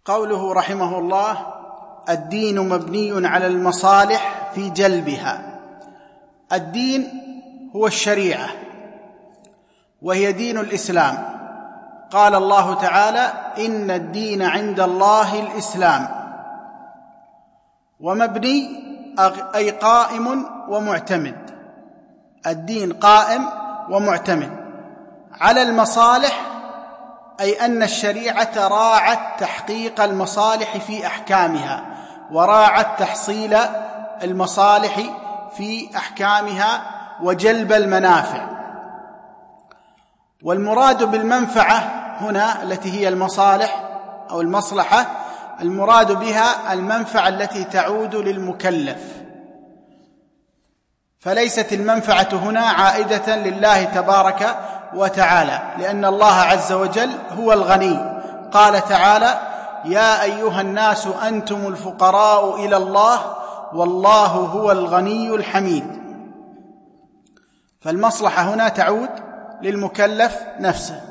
قوله رحمه الله: الدين مبني على المصالح في جلبها. الدين هو الشريعة، وهي دين الإسلام. قال الله تعالى: إن الدين عند الله الإسلام. ومبني أي قائم ومعتمد. الدين قائم ومعتمد على المصالح، أي أن الشريعة راعت تحقيق المصالح في أحكامها، وراعت تحصيل المصالح في أحكامها وجلب المنافع. والمراد بالمنفعة هنا التي هي المصالح أو المصلحة، المراد بها المنفعة التي تعود للمكلف، فليست المنفعة هنا عائدة لله تبارك وتعالى، لأن الله عز وجل هو الغني. قال تعالى: يا أيها الناس أنتم الفقراء إلى الله والله هو الغني الحميد. فالمصلحة هنا تعود للمكلف نفسه.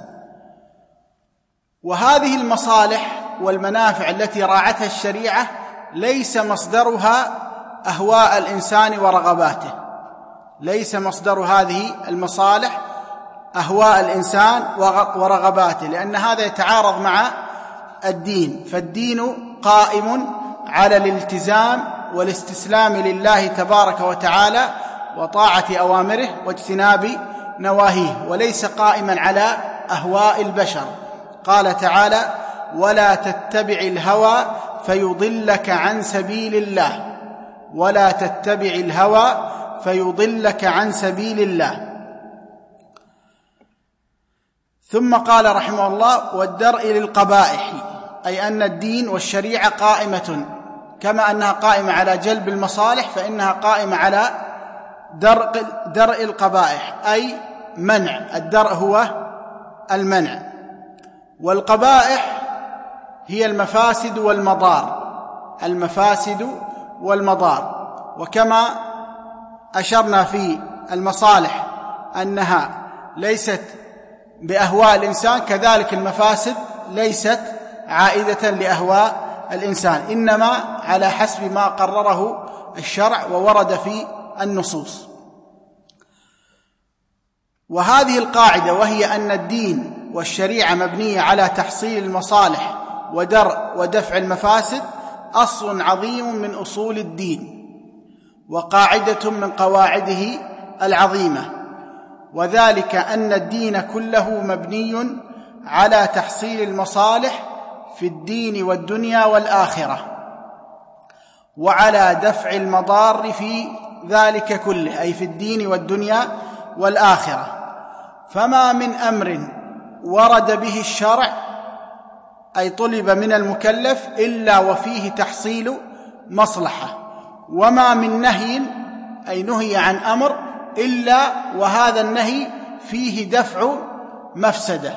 وهذه المصالح والمنافع التي راعتها الشريعة ليس مصدرها أهواء الإنسان ورغباته، ليس مصدر هذه المصالح أهواء الإنسان ورغباته، لأن هذا يتعارض مع الدين. فالدين قائم على الالتزام والاستسلام لله تبارك وتعالى وطاعة أوامره واجتناب نواهيه، وليس قائما على أهواء البشر. قال تعالى: ولا تتبع الهوى فيضلك عن سبيل الله. ولا تتبع الهوى فيضلك عن سبيل الله. ثم قال رحمه الله: والدرء للقبائح، أي أن الدين والشريعة قائمة، كما أنها قائمة على جلب المصالح فإنها قائمة على درء القبائح، أي منع. الدرء هو المنع، والقبائح هي المفاسد والمضار. المفاسد والمضار. وكما أشرنا في المصالح أنها ليست بأهواء الإنسان، كذلك المفاسد ليست عائدة لأهواء الإنسان، إنما على حسب ما قرره الشرع وورد في النصوص. وهذه القاعدة، وهي أن الدين والشريعة مبنية على تحصيل المصالح ودرء ودفع المفاسد، أصل عظيم من أصول الدين، وقاعدة من قواعده العظيمة. وذلك أن الدين كله مبني على تحصيل المصالح في الدين والدنيا والآخرة، وعلى دفع المضار في ذلك كله، أي في الدين والدنيا والآخرة. فما من أمر ورد به الشرع، أي طلب من المكلف، إلا وفيه تحصيل مصلحة. وما من نهي، أي نهي عن أمر، إلا وهذا النهي فيه دفع مفسدة.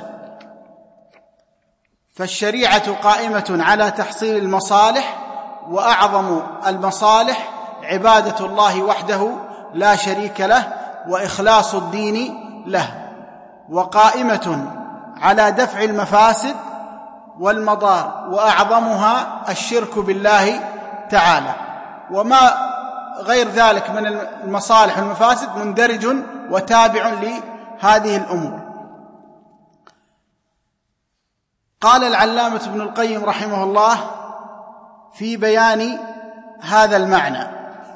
فالشريعة قائمة على تحصيل المصالح، وأعظم المصالح عبادة الله وحده لا شريك له وإخلاص الدين له، وقائمة على دفع المفاسد والمضار، وأعظمها الشرك بالله تعالى. وما غير ذلك من المصالح والمفاسد مندرج وتابع لهذه الأمور. قال العلامة ابن القيم رحمه الله في بيان هذا المعنى،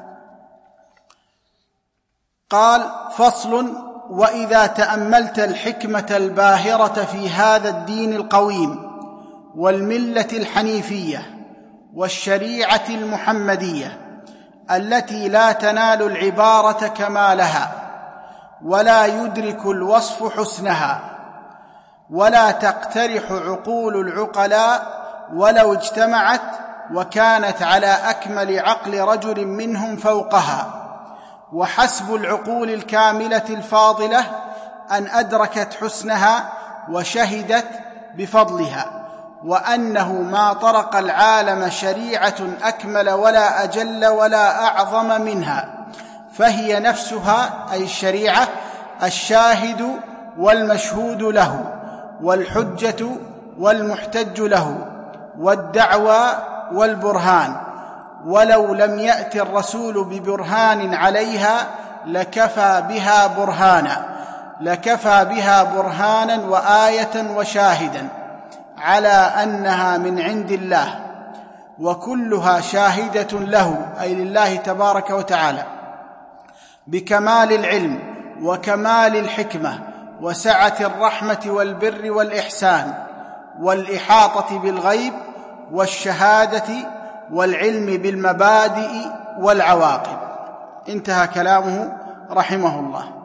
قال: فصل: وإذا تأملت الحكمة الباهرة في هذا الدين القويم والملة الحنيفية والشريعة المحمدية التي لا تنال العبارة كمالها، ولا يدرك الوصف حسنها، ولا تقترح عقول العقلاء ولو اجتمعت وكانت على أكمل عقل رجل منهم فوقها، وحسب العقول الكاملة الفاضلة أن أدركت حسنها وشهدت بفضلها، وأنه ما طرق العالم شريعة أكمل ولا أجل ولا أعظم منها، فهي نفسها، أي الشريعة، الشاهد والمشهود له والحجة والمحتج له، والدعوى والبرهان، ولو لم يأت الرسول ببرهان عليها لكفى بها برهانا وآية وشاهدا على أنها من عند الله، وكلها شاهدة له أي لله تبارك وتعالى بكمال العلم وكمال الحكمة وسعة الرحمة والبر والإحسان والإحاطة بالغيب والشهادة والعلم بالمبادئ والعواقب. انتهى كلامه رحمه الله.